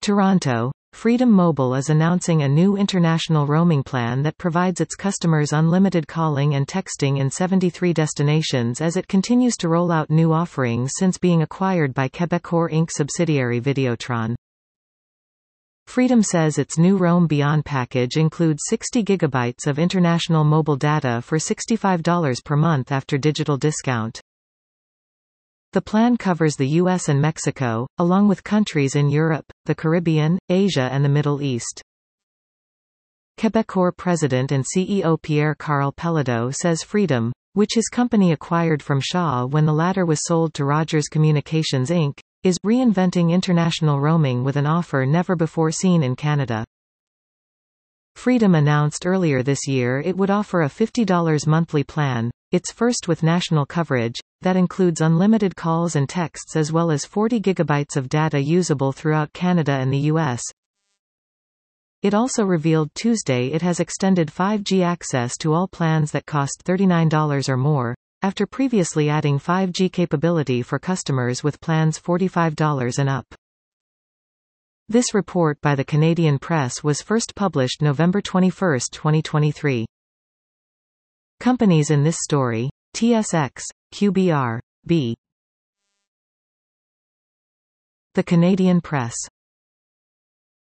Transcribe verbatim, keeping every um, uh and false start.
Toronto, Freedom Mobile is announcing a new international roaming plan that provides its customers unlimited calling and texting in seventy-three destinations as it continues to roll out new offerings since being acquired by Quebecor Incorporated subsidiary Videotron. Freedom says its new Roam Beyond package includes sixty gigabytes of international mobile data for sixty-five dollars per month after digital discount. The plan covers the U S and Mexico, along with countries in Europe, the Caribbean, Asia and the Middle East. Quebecor president and C E O Pierre-Carl Péladeau says Freedom, which his company acquired from Shaw when the latter was sold to Rogers Communications Incorporated, is reinventing international roaming with an offer never before seen in Canada. Freedom announced earlier this year it would offer a fifty dollars monthly plan, its first with national coverage, that includes unlimited calls and texts as well as forty gigabytes of data usable throughout Canada and the U S. It also revealed Tuesday it has extended five G access to all plans that cost thirty-nine dollars or more, after previously adding five G capability for customers with plans forty-five dollars and up. This report by the Canadian Press was first published November twenty-first, twenty twenty-three. Companies in this story: T S X, Q B R, B. The Canadian Press.